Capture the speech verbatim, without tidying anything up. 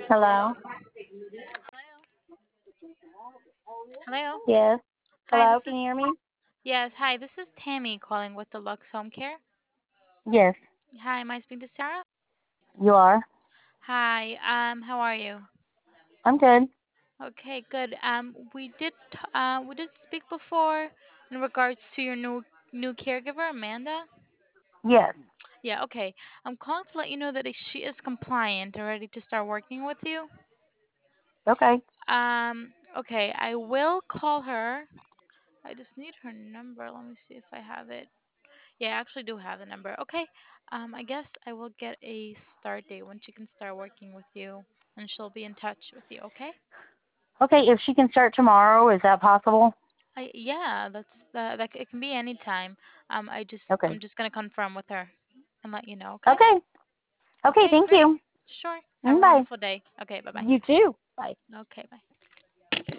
Hello? Hello. Yes. Hi, Hello, this can is you hear me? yes. Hi, this is Tammy calling with the Lux Home Care. Yes. Hi, am I speaking to Sarah? You are? Hi. Um, how are you? I'm good. Okay, good. Um, we did t- uh we did speak before in regards to your new new caregiver, Amanda. Yes. Yeah. Okay. I'm calling to let you know that she is compliant and ready to start working with you. Okay. Um. Okay. I will call her. I just need her number. Let me see if I have it. Yeah, I actually do have the number. Okay. Um, I guess I will get a start date when she can start working with you, and she'll be in touch with you. Okay. Okay, if she can start tomorrow, is that possible? I yeah, that's that. That it can be any time. Um, I just Okay. I'm just gonna confirm with her and let you know. Okay. Okay. Okay, Okay. thank Great. you. Sure. Have Mm, a Bye. wonderful day. Okay. Bye bye. You too. Bye. Okay. Bye.